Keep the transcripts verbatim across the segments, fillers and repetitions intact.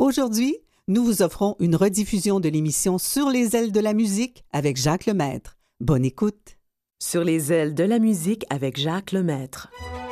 Aujourd'hui, nous vous offrons une rediffusion de l'émission Sur les ailes de la musique avec Jacques Lemaître. Bonne écoute. Sur les ailes de la musique avec Jacques Lemaître.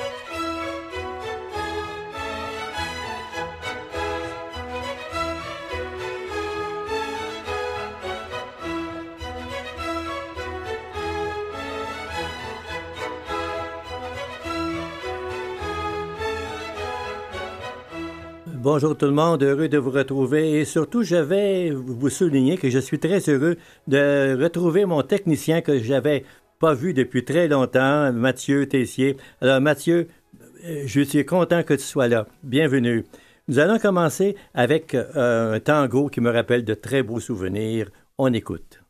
Bonjour tout le monde, heureux de vous retrouver et surtout je vais vous souligner que je suis très heureux de retrouver mon technicien que j'avais pas vu depuis très longtemps, Mathieu Tessier. Alors Mathieu, je suis content que tu sois là. Bienvenue. Nous allons commencer avec euh, un tango qui me rappelle de très beaux souvenirs. On écoute.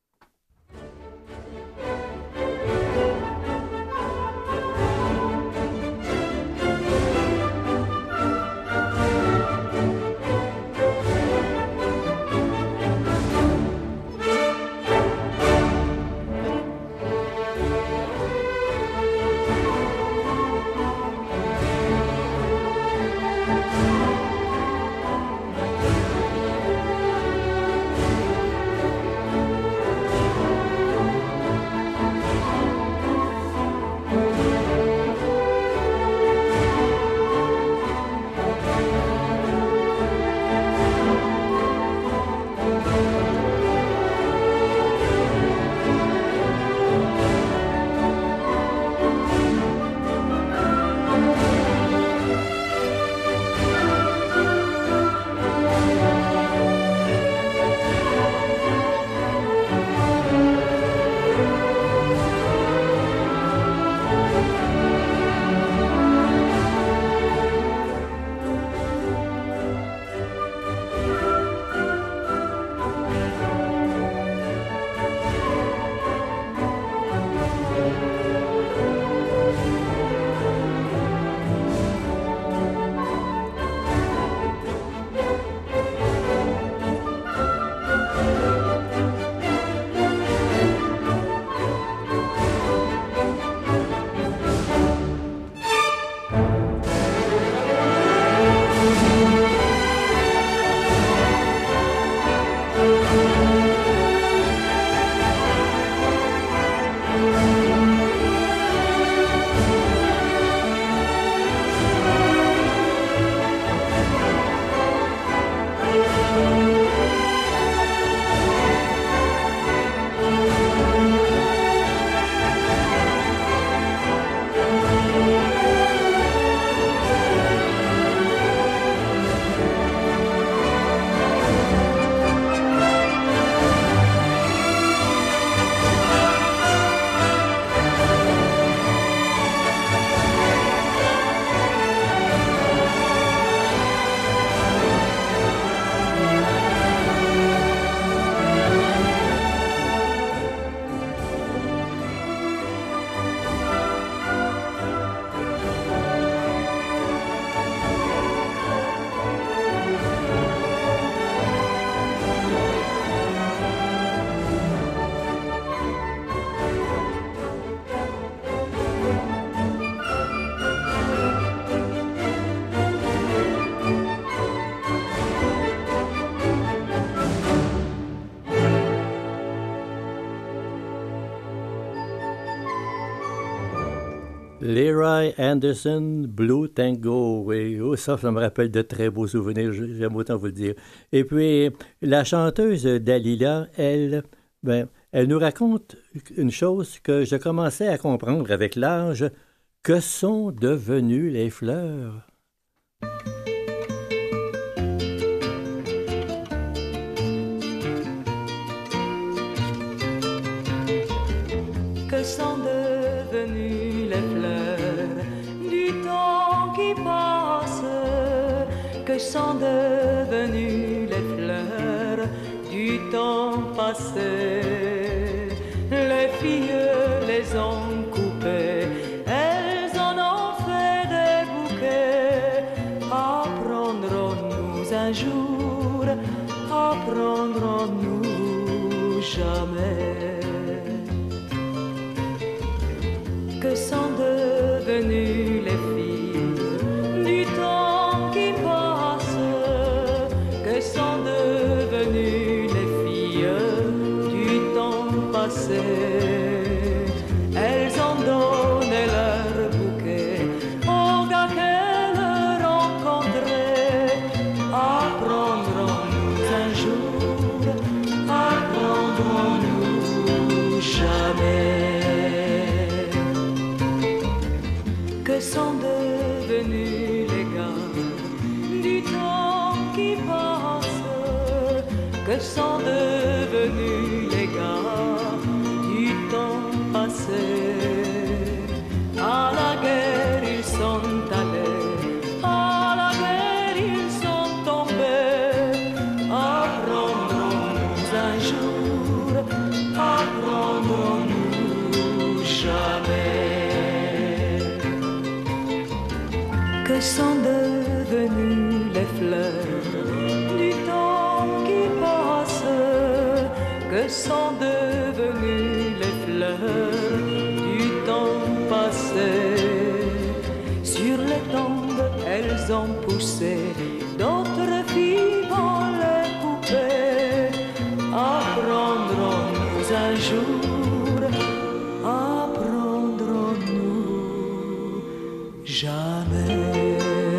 Leroy Anderson, Blue Tango. Oui, oh, ça, ça me rappelle de très beaux souvenirs, j'aime autant vous le dire. Et puis, la chanteuse Dalila, elle, ben, elle nous raconte une chose que je commençais à comprendre avec l'âge. Que sont devenues les fleurs? Que sont devenues les fleurs du temps qui passe? Que sont devenues les fleurs du temps passé? Les filles les ont coupées, elles en ont fait des bouquets. Apprendrons-nous un jour, apprendrons-nous jamais? Que sont devenues les filles du temps qui passe? passé. Elles ont donné leur bouquet aux gars qu'elles rencontraient. Apprendrons-nous un jour, apprendrons-nous jamais, que sont devenus les gars du temps qui passe, que sont devenus les gars du temps passé. À la guerre ils sont allés, à la guerre ils sont tombés. Apprendrons-nous un jour, apprendrons-nous jamais, que sont devenues les fleurs du temps qui passe, que sont devenues les fleurs du temps passé. Sur les tombes elles ont poussé, d'autres filles vont les couper. Apprendrons-nous un jour, apprendrons-nous jamais.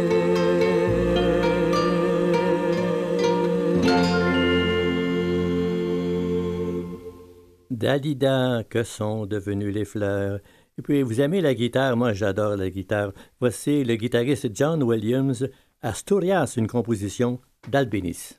Dalida, que sont devenues les fleurs. Et puis, vous aimez la guitare? Moi, j'adore la guitare. Voici le guitariste John Williams, Asturias, une composition d'Albéniz.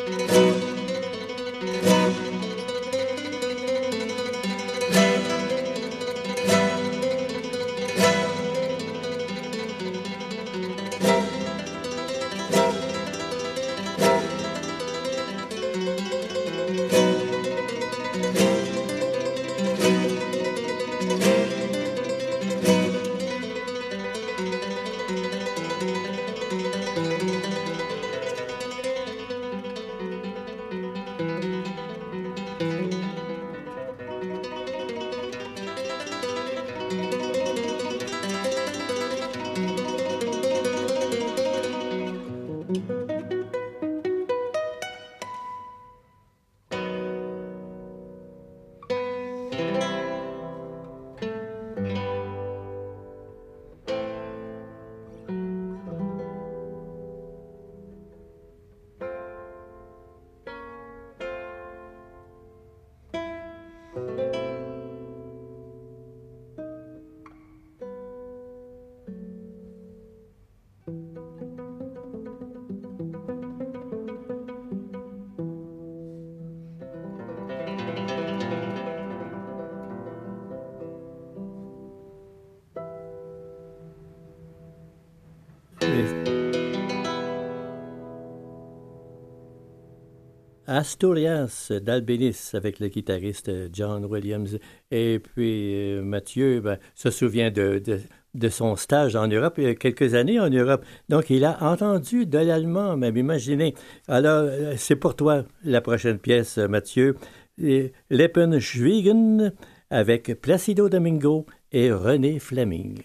Asturias d'Albéniz avec le guitariste John Williams. Et puis euh, Mathieu ben, se souvient de, de, de son stage en Europe, il y a quelques années en Europe. Donc il a entendu de l'allemand, même imaginez. Alors c'est pour toi la prochaine pièce, Mathieu. Leppenschwiegen avec Placido Domingo et René Fleming.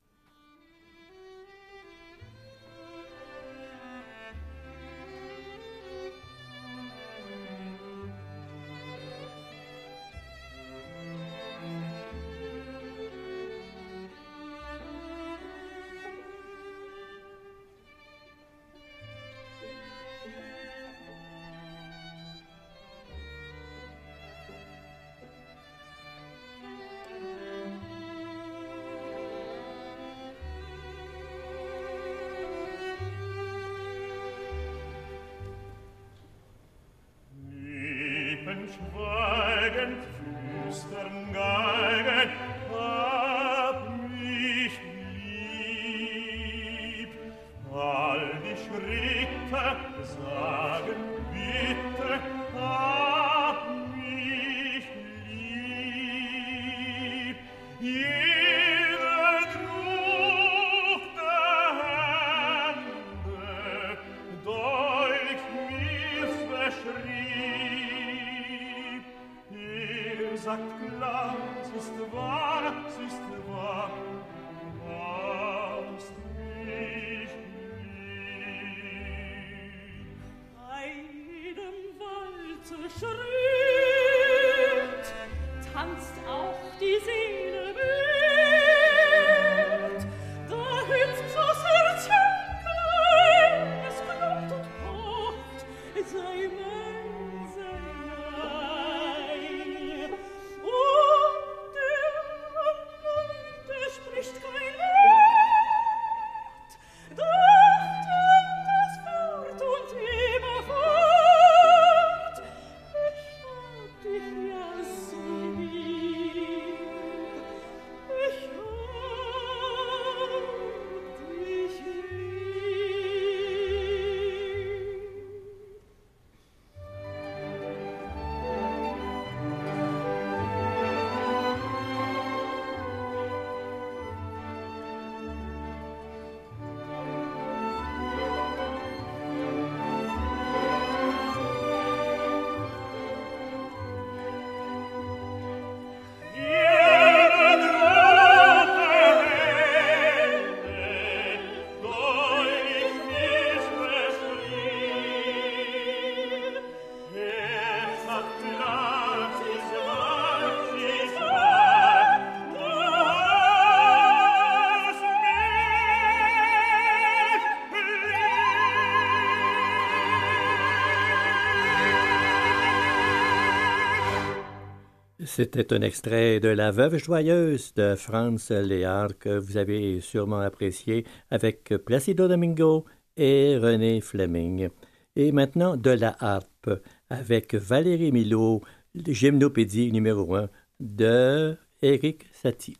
C'était un extrait de La Veuve joyeuse de Franz Lehár que vous avez sûrement apprécié avec Placido Domingo et René Fleming. Et maintenant, de la harpe, avec Valérie Milot, Gymnopédie numéro un de Erik Satie.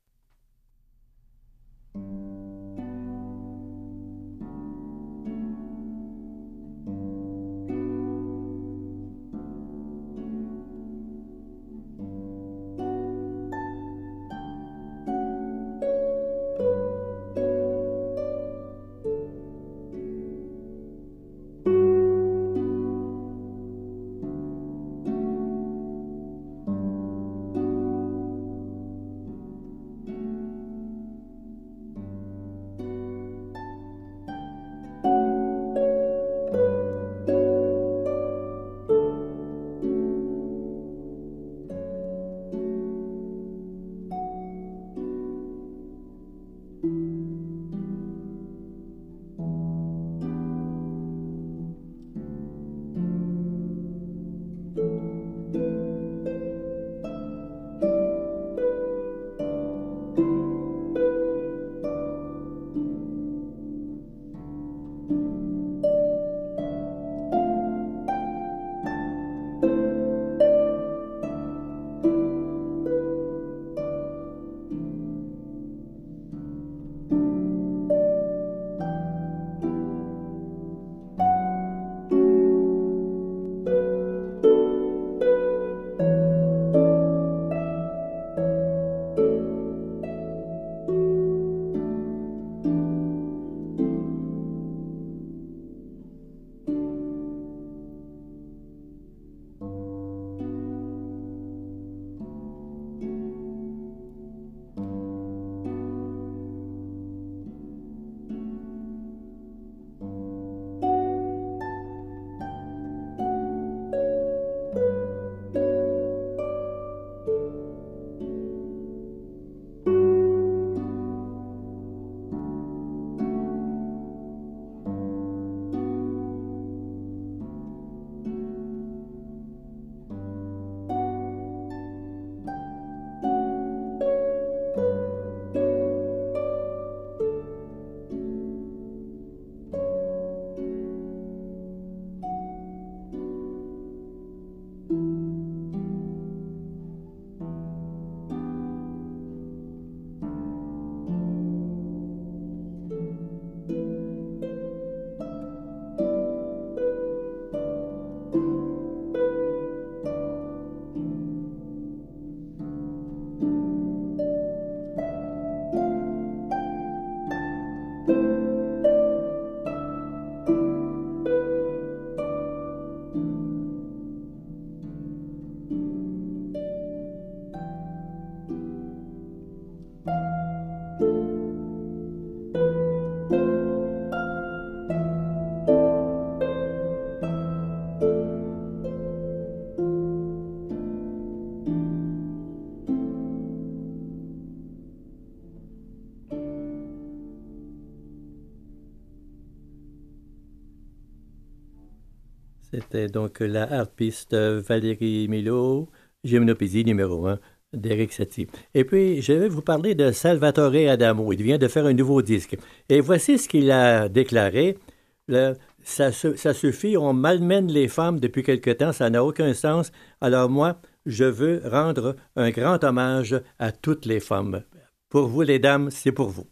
C'était donc la harpiste Valérie Milot, Gymnopédie numéro un d'Erik Satie. Et puis, je vais vous parler de Salvatore Adamo. Il vient de faire un nouveau disque. Et voici ce qu'il a déclaré. Le, ça, ça suffit, on malmène les femmes depuis quelque temps, ça n'a aucun sens. Alors moi, je veux rendre un grand hommage à toutes les femmes. Pour vous, les dames, c'est pour vous.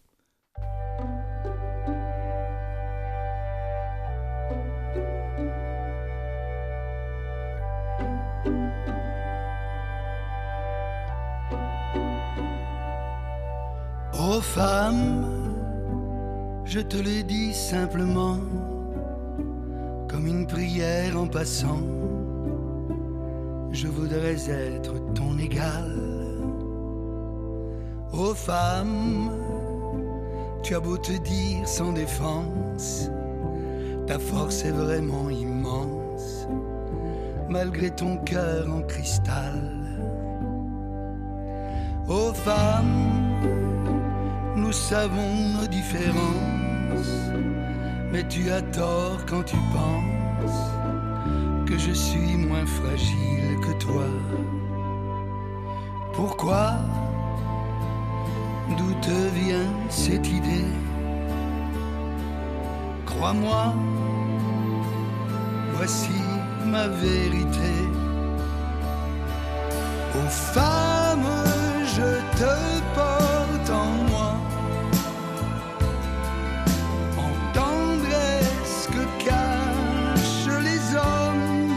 Ô femme, je te le dis simplement, comme une prière en passant, je voudrais être ton égal. Ô femme, tu as beau te dire sans défense, ta force est vraiment immense, malgré ton cœur en cristal. Ô femme, nous savons nos différences, mais tu as tort quand tu penses que je suis moins fragile que toi. Pourquoi? D'où te vient cette idée? Crois-moi, voici ma vérité. Ô femme, je te porte en moi, en tendresse que cachent les hommes,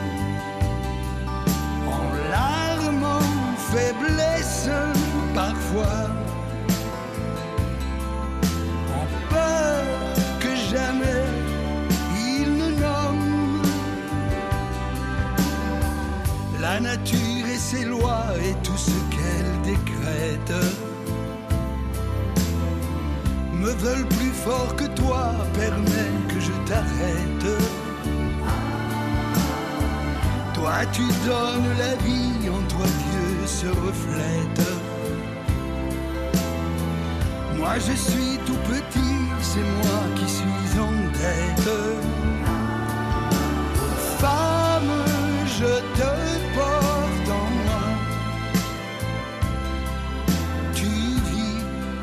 en larmes, en faiblesse parfois, en peur que jamais il ne nomme. La nature et ses lois et tout ce qu'elle décrète me veulent plus fort que toi, permets que je t'arrête. Toi tu donnes la vie, en toi Dieu se reflète. Moi je suis tout petit, c'est moi qui suis en dette. Femme, je te porte en moi, tu vis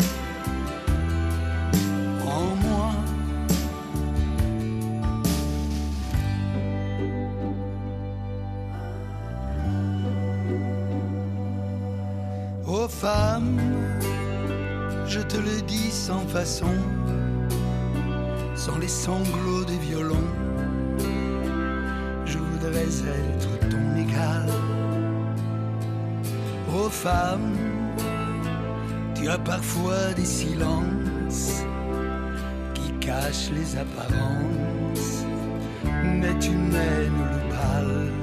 en moi. Ô femme, je te le dis sans façon, sans les sanglots des violons, je voudrais être ton égal. Ô femme, tu as parfois des silences qui cachent les apparences, mais tu mènes le bal.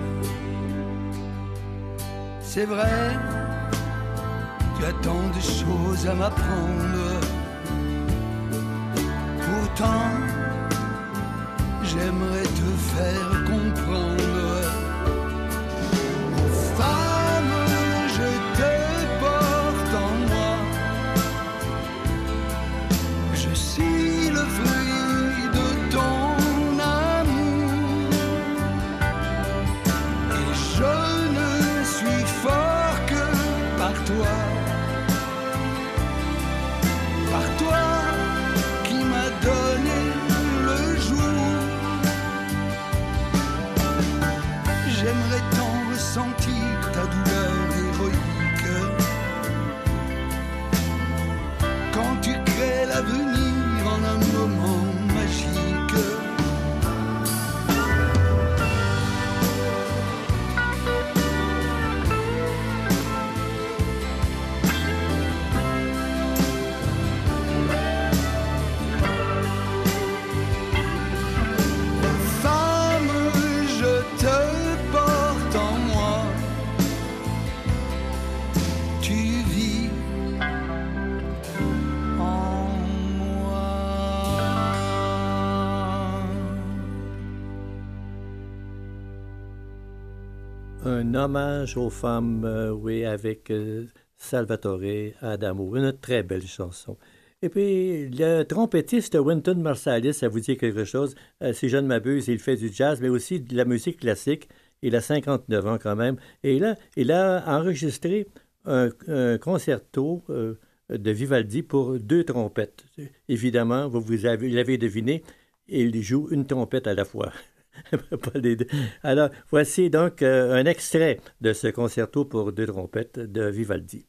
C'est vrai, tu as tant de choses à m'apprendre. Pourtant, j'aimerais te faire comprendre. Oh, femme, je te porte en moi. Je suis le fruit de ton amour. Et je ne suis fort que par toi. Par toi qui m'as donné le jour. J'aimerais tant ressentir ta douleur héroïque quand tu crées l'avenir en un moment magique. Un hommage aux femmes, euh, oui, avec euh, Salvatore Adamo. Une très belle chanson. Et puis, le trompettiste Wynton Marsalis, ça vous dit quelque chose? Euh, si je ne m'abuse, il fait du jazz, mais aussi de la musique classique. Il a cinquante-neuf ans quand même. Et là, il a enregistré un, un concerto euh, de Vivaldi pour deux trompettes. Évidemment, vous, vous avez, l'avez deviné, il joue une trompette à la fois. Pas les deux. Alors, voici donc euh, un extrait de ce concerto pour deux trompettes de Vivaldi.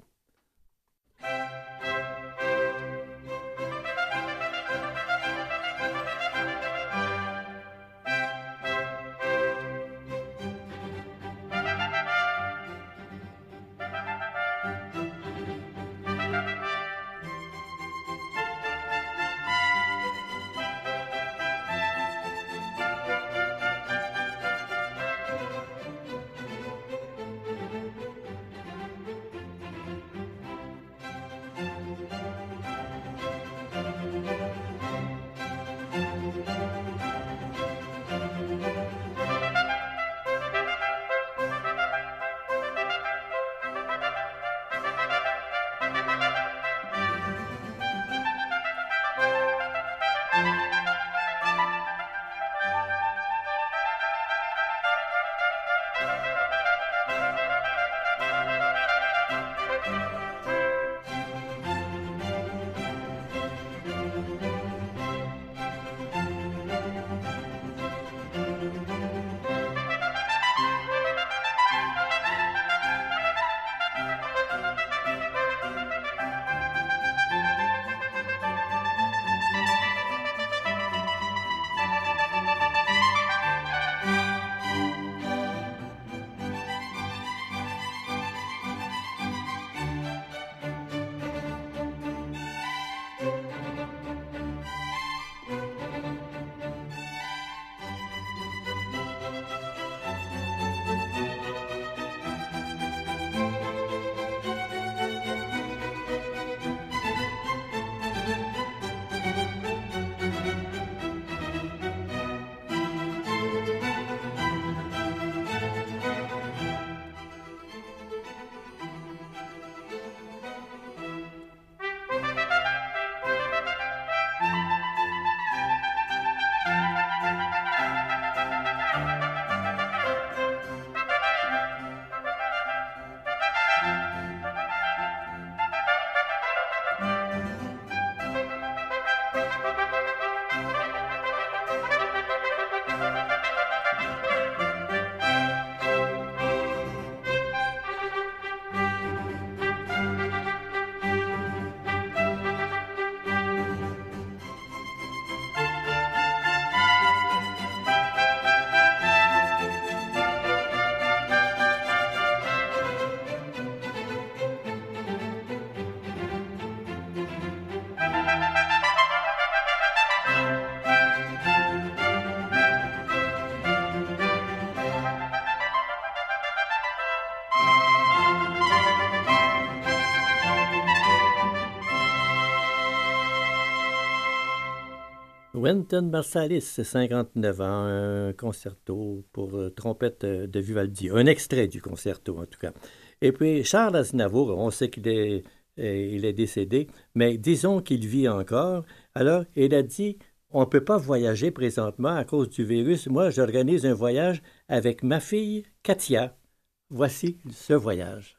Wynton Marsalis, cinquante-neuf ans, un concerto pour euh, trompette euh, de Vivaldi. Un extrait du concerto, en tout cas. Et puis, Charles Aznavour, on sait qu'il est, euh, il est décédé, mais disons qu'il vit encore. Alors, il a dit, on ne peut pas voyager présentement à cause du virus. Moi, j'organise un voyage avec ma fille, Katia. Voici ce voyage.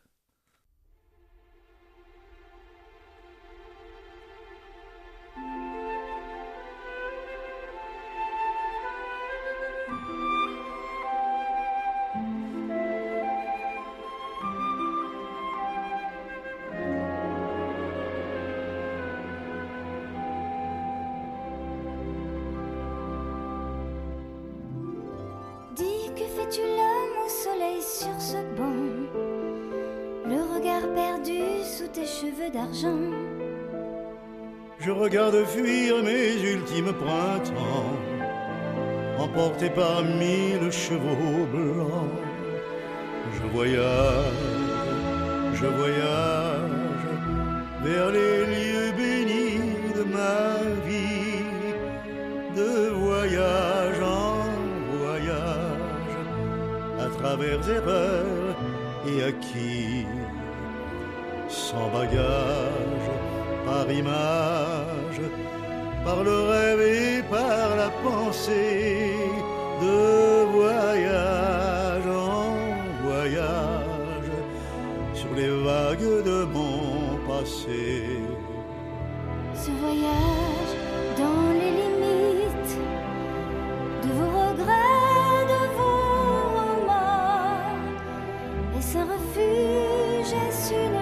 D'argent. Je regarde fuir mes ultimes printemps, emporté par mille chevaux blancs. Je voyage, je voyage vers les lieux bénis de ma vie, de voyage en voyage, à travers erreurs et acquis. Sans bagage, par image, par le rêve et par la pensée, de voyage en voyage, sur les vagues de mon passé. Ce voyage dans les limites de vos regrets, de vos remords, est-ce un refuge, est-ce une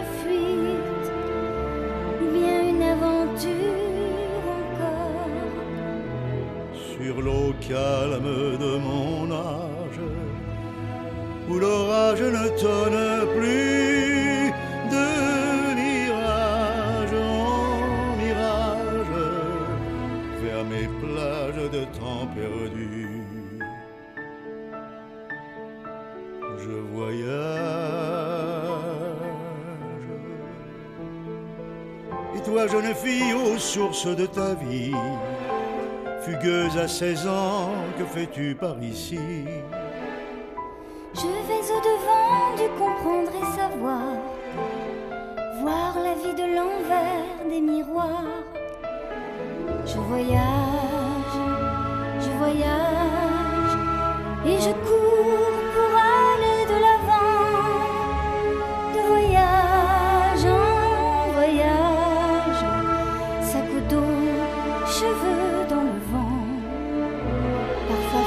sur l'eau calme de mon âge, où l'orage ne tonne plus, de mirage en mirage, vers mes plages de temps perdu. Je voyage. Et toi, jeune fille, aux sources de ta vie, fugueuse à seize ans, que fais-tu par ici? Je vais au-devant du comprendre et savoir, voir la vie de l'envers des miroirs. Je voyage, je voyage, et je cours pour aller de l'avant, de voyage en voyage, sac au dos, cheveux dans le vent, parfois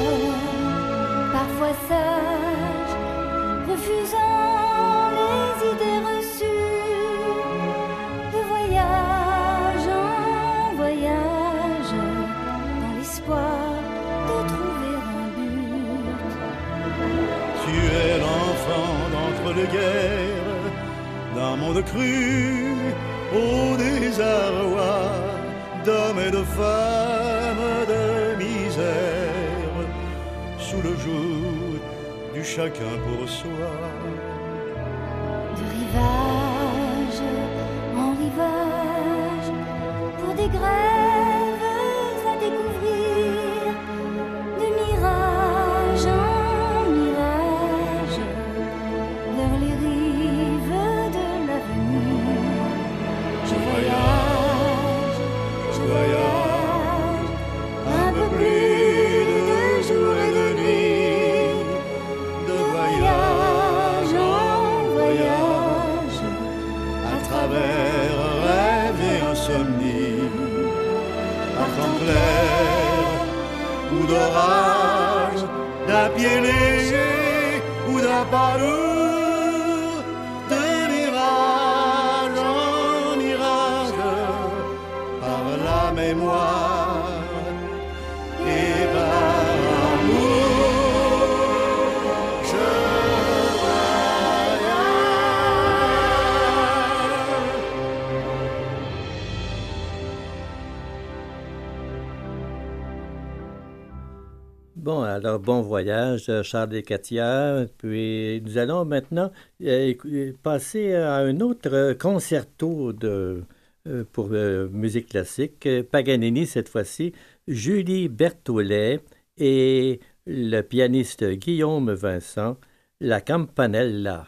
folle, parfois sage, refusant les idées reçues, de voyage en voyage, dans l'espoir de trouver un but. Tu es l'enfant d'entre-deux-guerres, d'un monde cru, au désarroi, d'hommes et de femmes de misère, sous le joug du chacun pour soi. De rivage en rivage, pour des grèves à découvrir, de mirage en mirage, vers les rives de l'avenir. Je voyage, je voyage, un peu plus de jour et de nuit, de voyage en voyage, à travers rêve et insomnie, par temps clair ou d'orage, d'un pied léger ou d'un pas lourd, de mirage en mirage, par la mémoire et par l'amour. Je voyage. Bon, alors, bon voyage, Charles et Katia. Puis, nous allons maintenant euh, passer à un autre concerto de, euh, pour euh, musique classique. Paganini, cette fois-ci. Julie Berthollet et le pianiste Guillaume Vincent, la Campanella.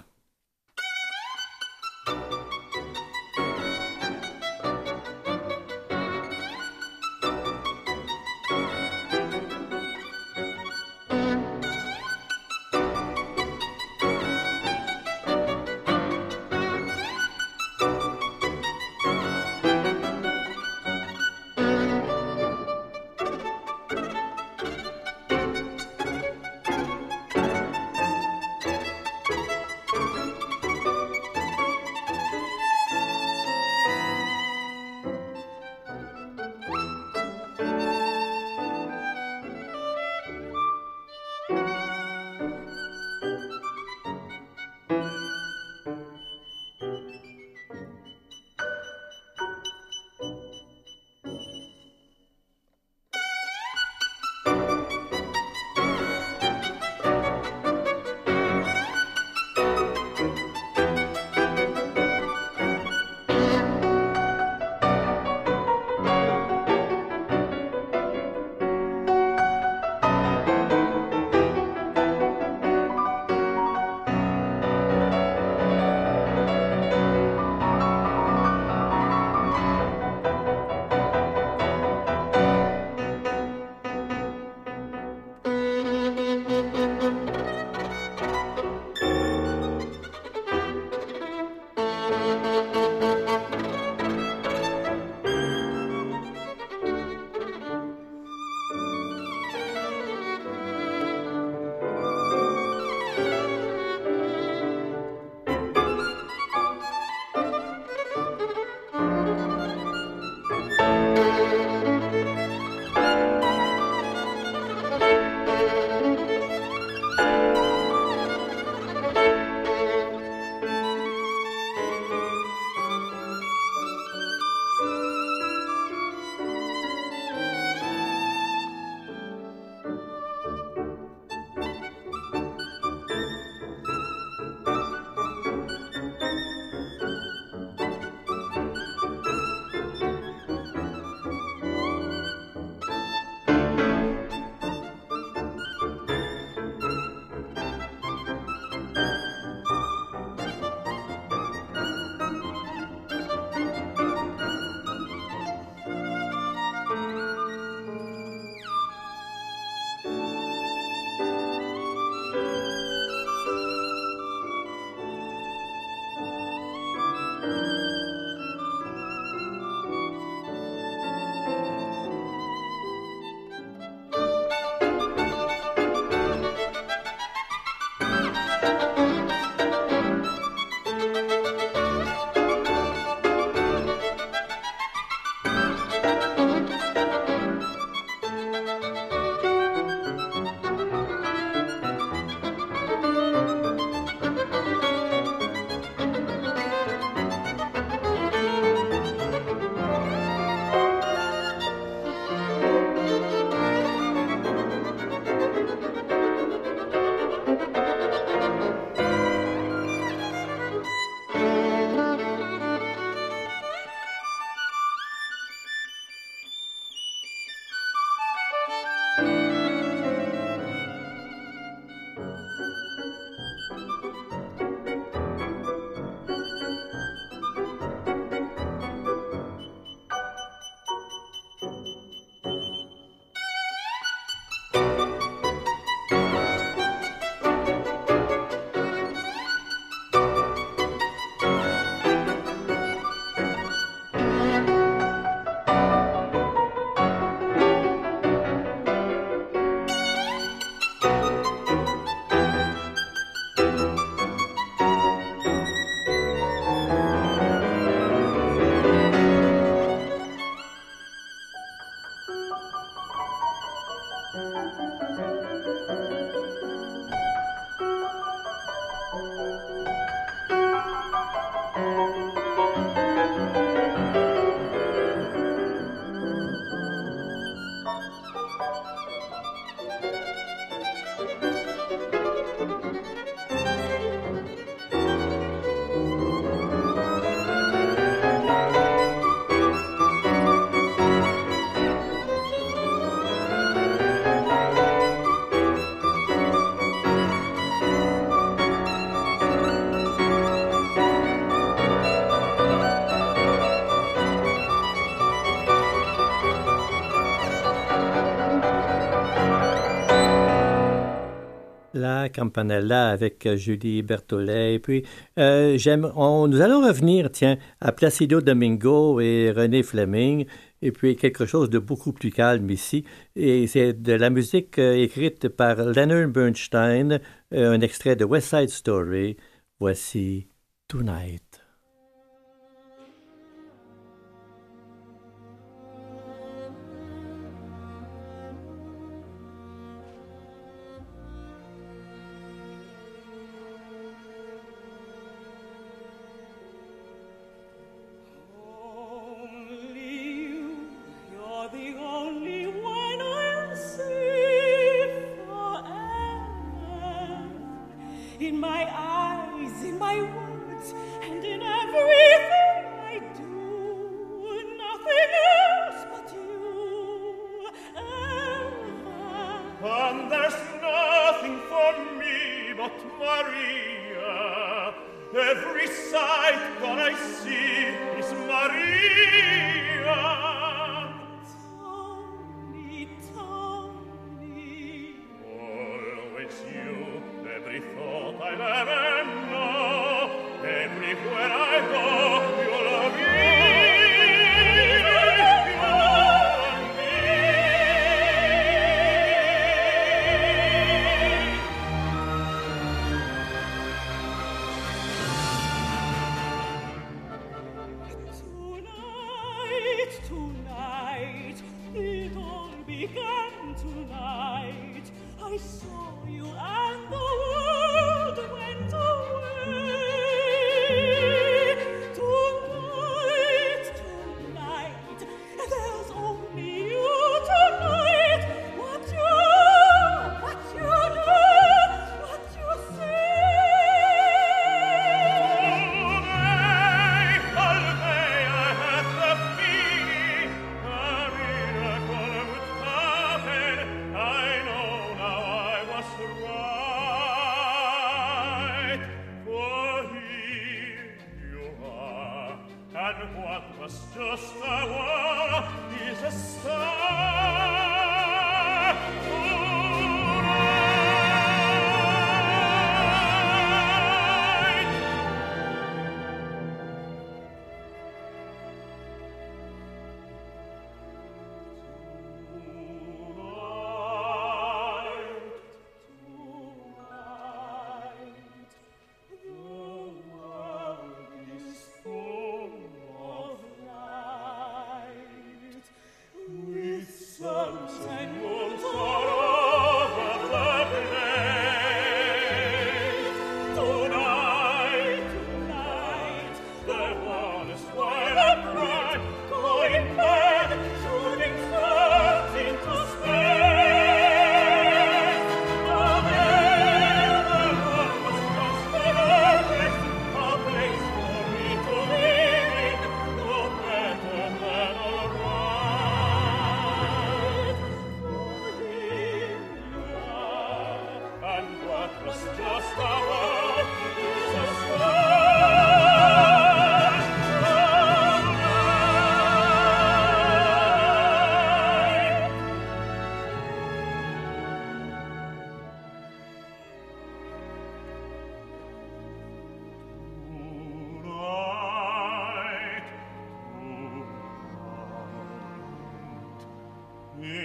Campanella avec euh, Julie Berthollet. Et puis, euh, j'aime, on, nous allons revenir, tiens, à Placido Domingo et René Fleming, et puis quelque chose de beaucoup plus calme ici. Et c'est de la musique euh, écrite par Leonard Bernstein, euh, un extrait de West Side Story. Voici Tonight.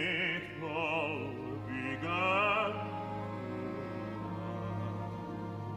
It all began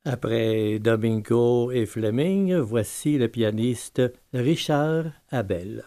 Après Domingo et Fleming, voici le pianiste Richard Abel.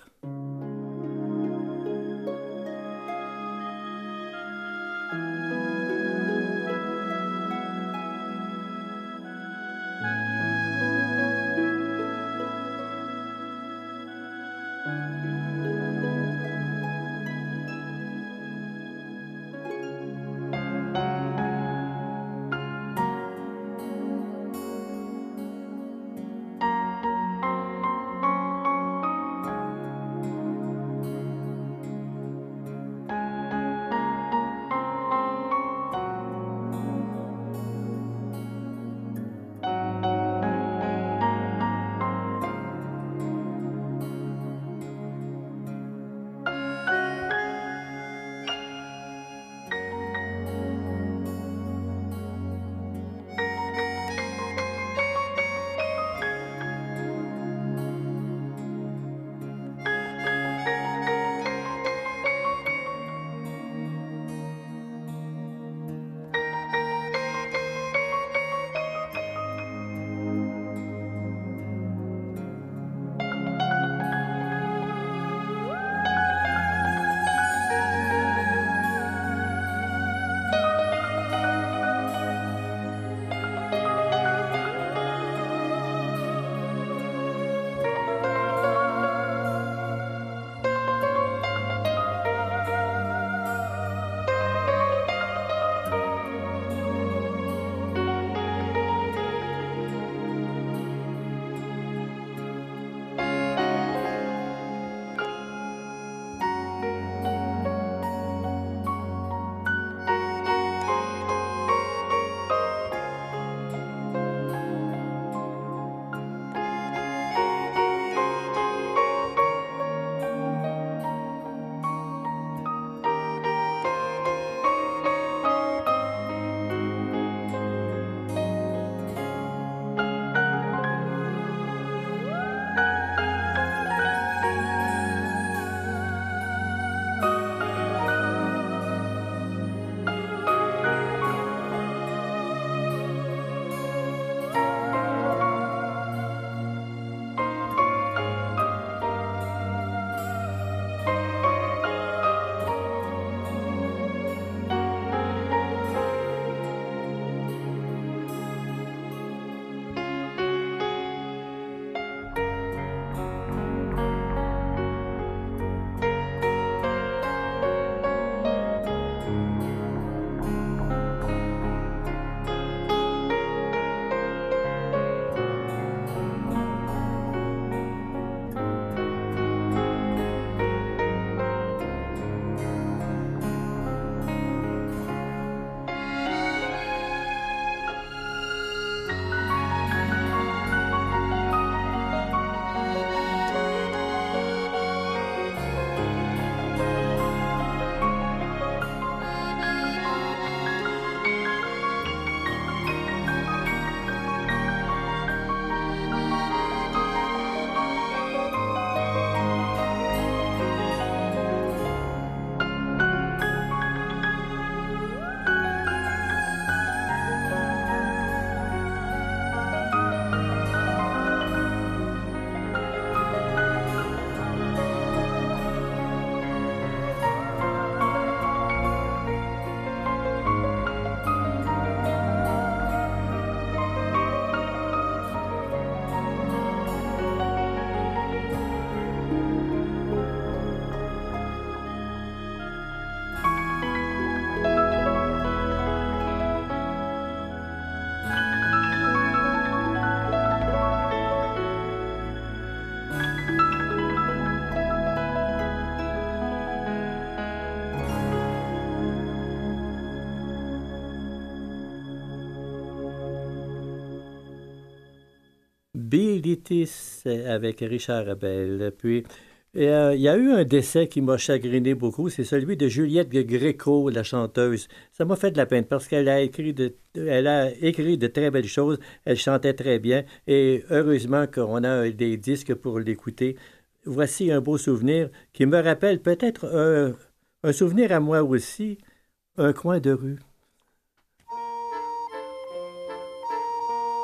Bilitis avec Richard Abel. Puis, euh, il y a eu un décès qui m'a chagriné beaucoup, c'est celui de Juliette Gréco, la chanteuse. Ça m'a fait de la peine parce qu'elle a écrit de, elle a écrit de très belles choses, elle chantait très bien et heureusement qu'on a des disques pour l'écouter. Voici un beau souvenir qui me rappelle peut-être un, un souvenir à moi aussi, un coin de rue.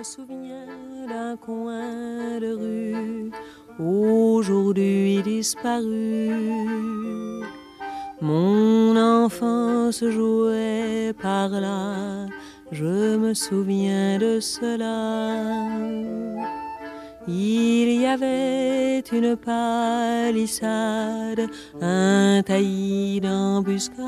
souviens d'un coin de rue, aujourd'hui disparu. Mon enfance jouait par là, je me souviens de cela. Il y avait une palissade, un taillis d'embuscade.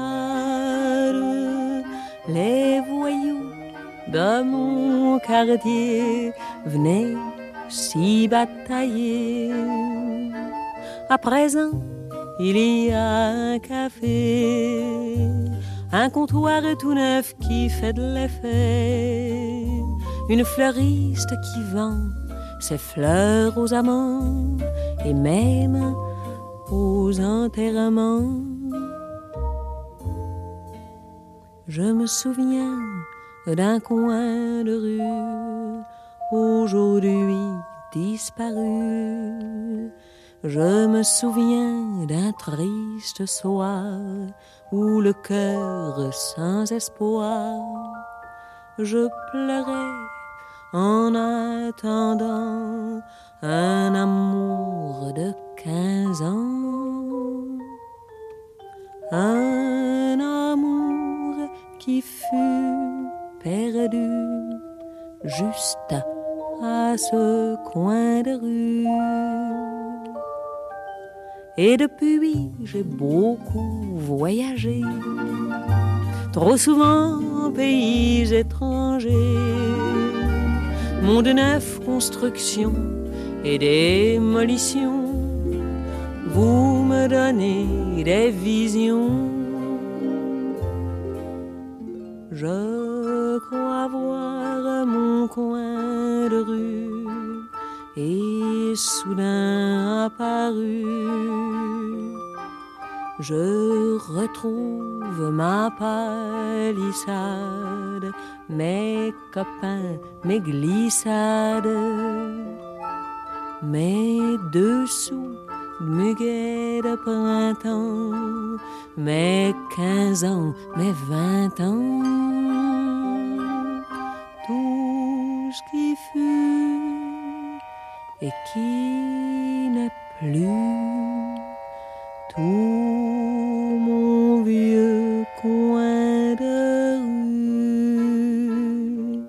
Les voyous de mon quartier venaient s'y batailler. À présent, il y a un café, un comptoir tout neuf qui fait de l'effet, une fleuriste qui vend ses fleurs aux amants et même aux enterrements. Je me souviens d'un coin de rue, aujourd'hui disparu. Je me souviens d'un triste soir où le cœur sans espoir, je pleurais en attendant un amour de quinze ans. Un amour qui fut perdu juste à ce coin de rue. Et depuis j'ai beaucoup voyagé, trop souvent en pays étrangers, monde neuf, construction et démolition. Vous me donnez des visions. Je crois voir mon coin de rue et soudain apparu. Je retrouve ma palissade, mes copains, mes glissades, mes dessous de muguet de printemps, mes quinze ans, mes vingt ans, tout ce qui fut et qui n'est plus, tout mon vieux coin de rue.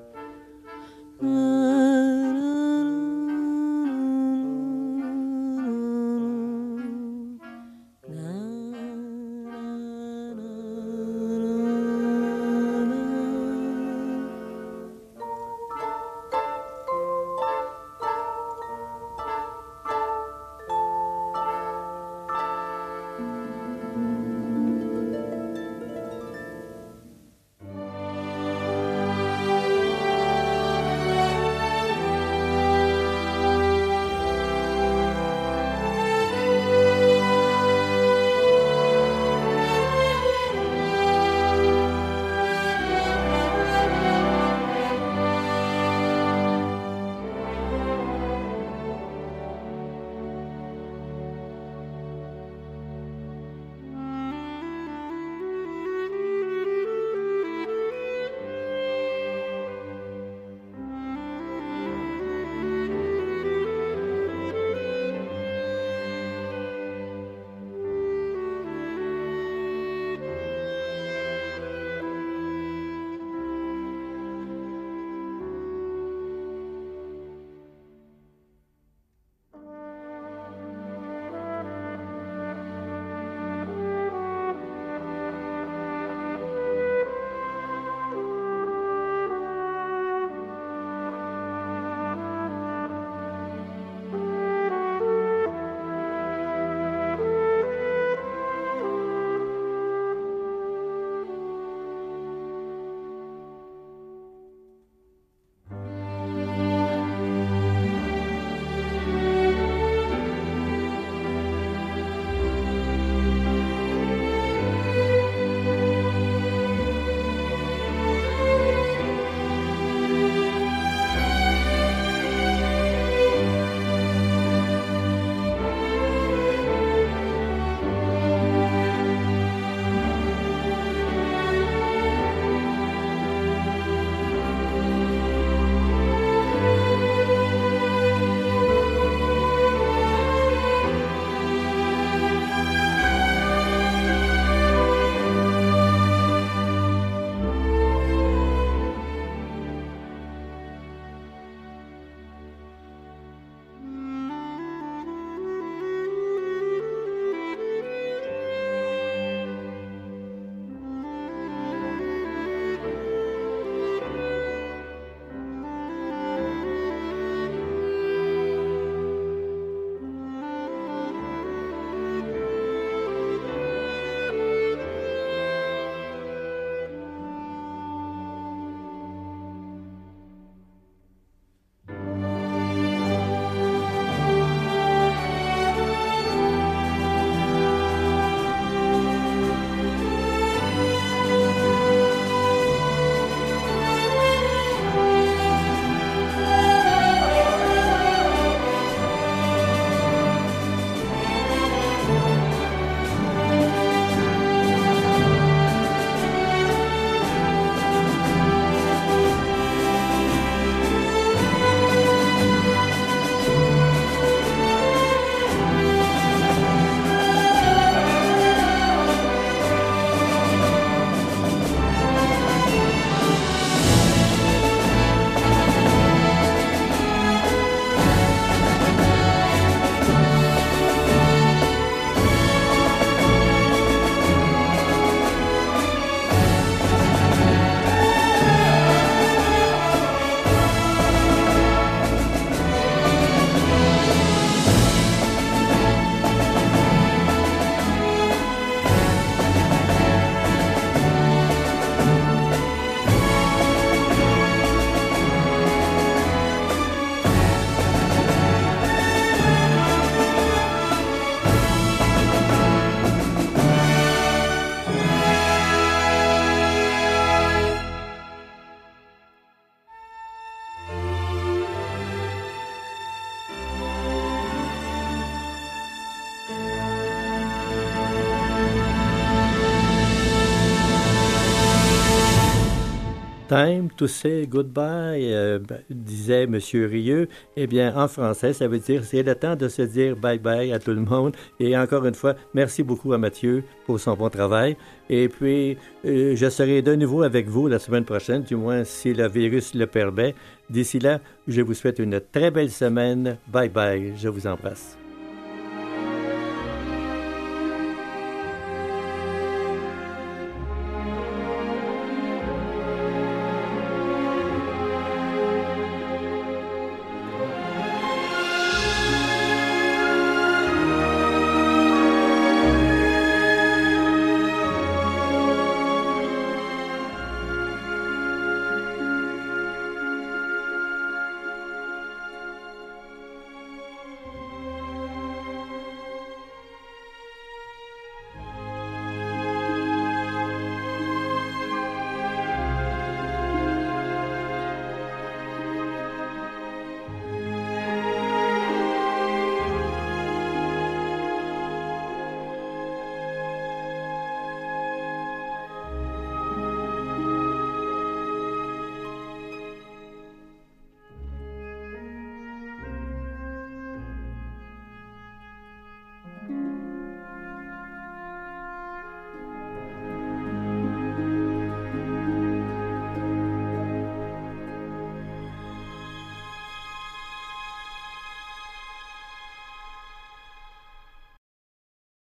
Time to say goodbye, euh, disait M. Rieu. Eh bien, en français, ça veut dire c'est le temps de se dire bye-bye à tout le monde. Et encore une fois, merci beaucoup à Mathieu pour son bon travail. Et puis, euh, je serai de nouveau avec vous la semaine prochaine, du moins si le virus le permet. D'ici là, je vous souhaite une très belle semaine. Bye-bye. Je vous embrasse.